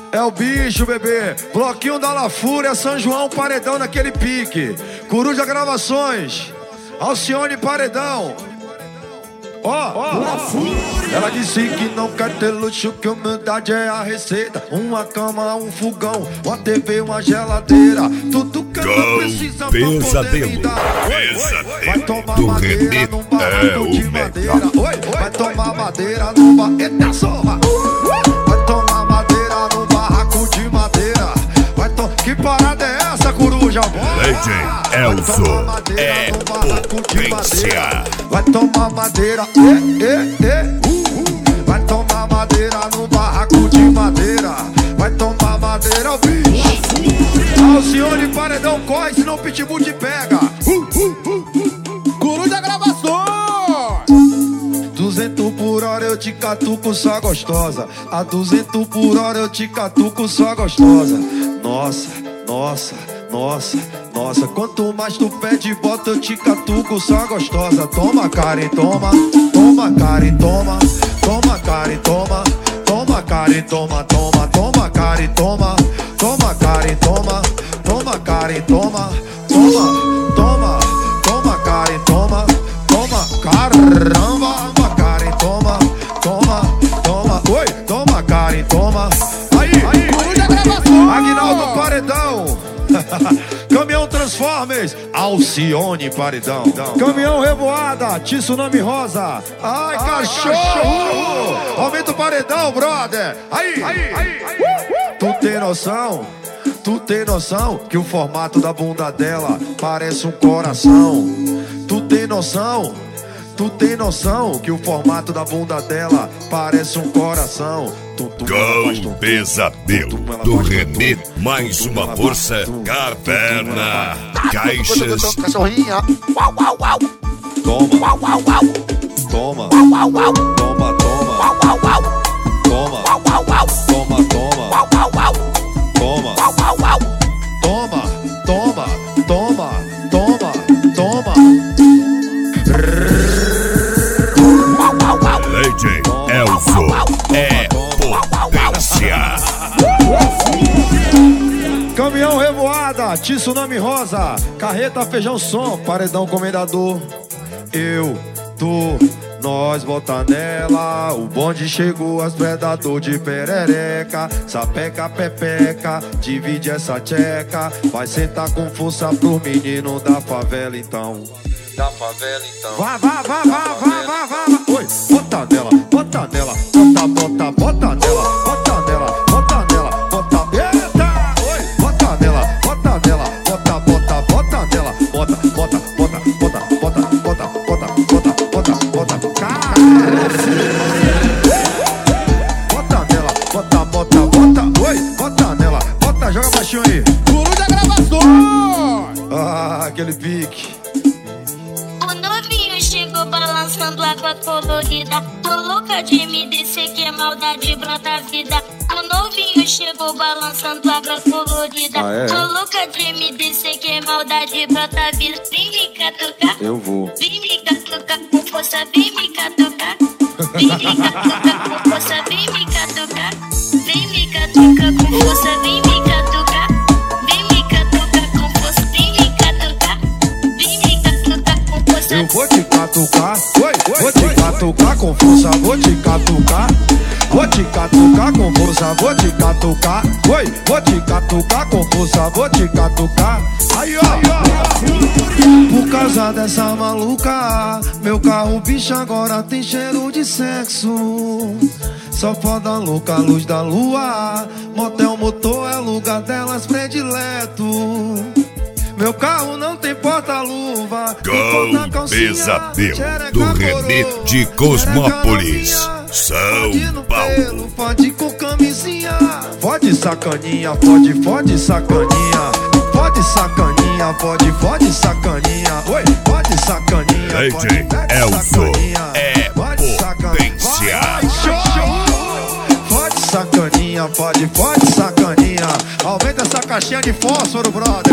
É o bicho, bebê. Bloquinho da La Fúria, São João, paredão naquele pique. Coruja Gravações, Alcione Paredão. Ela disse que não quer ter luxo, que humildade é a receita. Uma cama, um fogão, uma TV, uma geladeira. Tudo que ela precisa pra poder me dar. Vai tomar madeira num barraco de madeira. Vai tomar madeira num barraco. Eita zorra! Vai tomar madeira num barraco de madeira. Que parada é essa, coruja? Legend Elzo é potência. Vai tomar madeira, vai tomar madeira no barraco de madeira. Vai tomar madeira, bicho. Alcione Paredão corre, senão o pitbull te pega. Coruja Gravações. 200 por hora eu te catuco, só gostosa. A 200 por hora eu te catuco, só gostosa. Nossa, nossa, nossa, nossa. Quanto mais tu pede, bota eu te catuco, só gostosa. Toma, Karen, toma. Toma, Karen, toma. Toma, Karen, toma. Toma, Karen, toma, toma. Toma, Karen, toma. Toma, Karen, toma. Toma, Karen, toma. Toma, toma. Toma, Karen, toma. Toma, caramba. Karen, toma. Toma, toma. Oi, toma, Karen, toma. Aí, Aguinaldo Paredão. Caminhão Transformers, Alcione Paredão. Caminhão Revoada, Tsunami Rosa. Ai, cachorro! Aumenta o paredão, brother. Aí. Tu tem noção? Tu tem noção que o formato da bunda dela parece um coração? Tu tem noção? Tu tem noção que o formato da bunda dela parece um coração? Com Pesadelo do Renê, mais uma força, Caverna, Caixas. Cachorrinha. Toma, toma, toma, toma, toma, toma, toma, toma, toma, toma, toma. Legend Elzo é potência. Caminhão Revoada, Tsunami Rosa, Carreta Feijão Som, Paredão Comendador. Eu, tu, nós bota nela. O bonde chegou, as predador de perereca. Sapeca, pepeca, divide essa tcheca. Vai sentar com força pro menino da favela então. Da favela então. Vá. Oi, bota nela, bota nela. Bota, bota nela, bota nela, bota nela, bota. Eita! Oi, bota nela, bota nela, bota, bota, bota nela. Bota, bota, bota, bota, bota, bota, bota, bota, bota, bota. Bota nela, bota, bota, bota. Oi, bota nela, bota, joga baixinho aí. Coruja Gravações. Ah, aquele pique. Chegou balançando água colorida. Tô louca de me descer, que é maldade brota a vida. O novinho chegou balançando água colorida. Tô louca de me descer, que é maldade brota a vida. Vem me catucar, eu vou. Vem me catucar com força, vem me catucar. Vem me catucar com força, vem me catucar. Vem me catucar com força, vem me catucar. Vem me catucar com força, vem me catucar. Vem me catucar com força. Eu vou te catucar, vou te catucar com força, vou te catucar. Vou te catucar com força, vou te catucar. Vou te catucar com força, vou te catucar. Aí, ó. Por causa dessa maluca, meu carro bicho agora tem cheiro de sexo. Só foda louca, luz da lua. Motel motor é lugar delas predileto. Meu carro não tem porta-luva. Com Pesadelo do Renê de Cosmópolis, São Paulo. Pode com camisinha. Fode sacaninha, fode sacaninha. Fode sacaninha, fode sacaninha. Oi, fode sacaninha. Legend Elzo é potência. Fode sacaninha, fode sacaninha. Aumenta essa caixinha de fósforo, brother.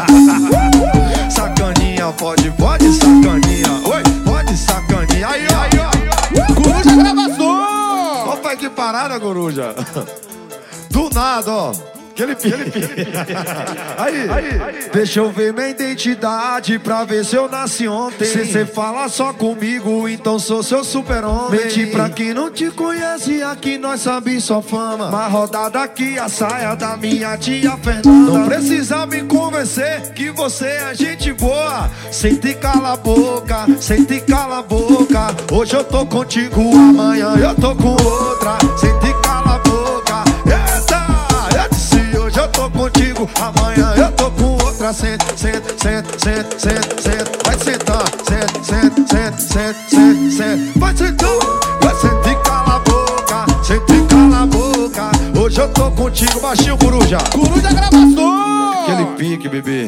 Sacaninha, fode sacaninha. Oi, fode sacaninha. Aí, ó. Coruja Gravações. Opa, que parada, coruja. Do nada, ó. Aquele pique. Aí, deixa eu ver minha identidade pra ver se eu nasci ontem. Se cê fala só comigo, então sou seu super-homem. Menti pra quem não te conhece, aqui nós sabe sua fama. Mas rodada aqui, a saia da minha tia Fernanda. Não precisa me convencer que você é gente boa. Sente e cala a boca, sente e cala a boca. Hoje eu tô contigo, amanhã eu tô com outra. Sente e cala a boca. Eita, eu disse hoje eu tô contigo, amanhã eu tô com outra. Senta, senta, senta, senta, senta, senta. Vai sentar, senta, senta, senta, senta, senta, senta. Vai sentando, vai sentar e cala a boca, senta e cala a boca. Hoje eu tô contigo, baixinho, coruja. Coruja Gravações. Aquele pique, bebê.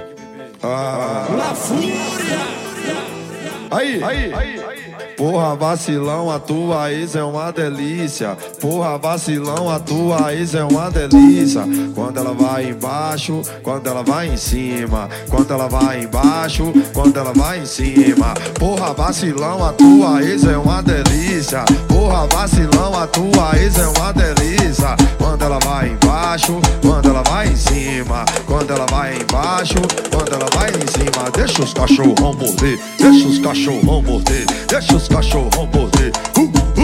La Fúria. Aí. Porra, vacilão, a tua ex é uma delícia. Porra, vacilão, a tua ex é uma delícia. Quando ela vai embaixo, quando ela vai em cima. Quando ela vai embaixo, quando ela vai em cima. Porra, vacilão, a tua ex é uma delícia. Porra, vacilão, a tua ex é uma delícia. Quando ela vai embaixo, quando ela vai em cima. Quando ela vai embaixo, quando ela vai em cima. Deixa os cachorrão morder, deixa os cachorrão morder, deixa os cachorrão morder.